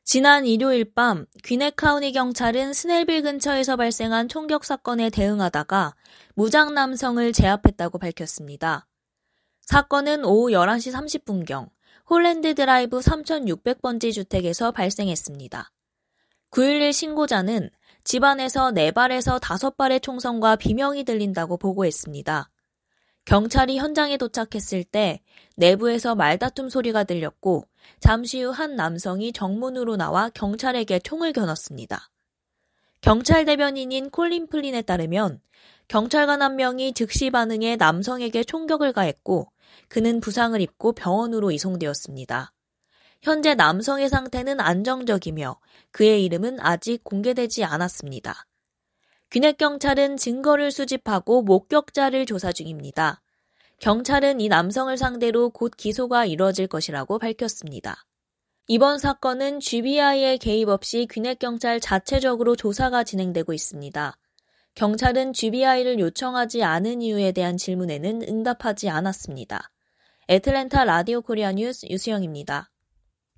지난 일요일 밤 귀넷 카운티 경찰은 스넬빌 근처에서 발생한 총격 사건에 대응하다가 무장 남성을 제압했다고 밝혔습니다. 사건은 오후 11시 30분경 홀랜드 드라이브 3600번지 주택에서 발생했습니다. 911 신고자는 집안에서 4발에서 5발의 총성과 비명이 들린다고 보고했습니다. 경찰이 현장에 도착했을 때 내부에서 말다툼 소리가 들렸고 잠시 후 한 남성이 정문으로 나와 경찰에게 총을 겨눴습니다. 경찰 대변인인 콜린 플린에 따르면 경찰관 한 명이 즉시 반응해 남성에게 총격을 가했고 그는 부상을 입고 병원으로 이송되었습니다. 현재 남성의 상태는 안정적이며 그의 이름은 아직 공개되지 않았습니다. 귀넷 경찰은 증거를 수집하고 목격자를 조사 중입니다. 경찰은 이 남성을 상대로 곧 기소가 이뤄질 것이라고 밝혔습니다. 이번 사건은 GBI의 개입 없이 귀넷 경찰 자체적으로 조사가 진행되고 있습니다. 경찰은 GBI를 요청하지 않은 이유에 대한 질문에는 응답하지 않았습니다. 애틀랜타 라디오 코리아 뉴스 유수영입니다.